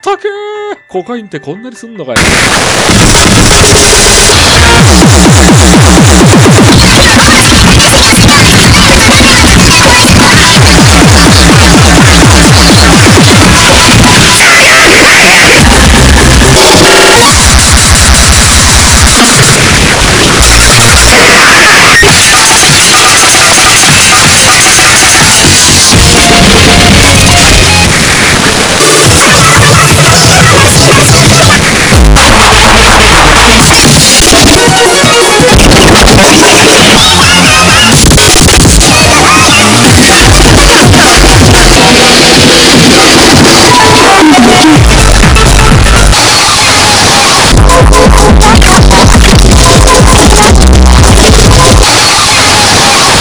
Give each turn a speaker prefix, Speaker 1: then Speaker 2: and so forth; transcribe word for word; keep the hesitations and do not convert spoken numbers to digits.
Speaker 1: たけーコカインってこんなにすんのかい。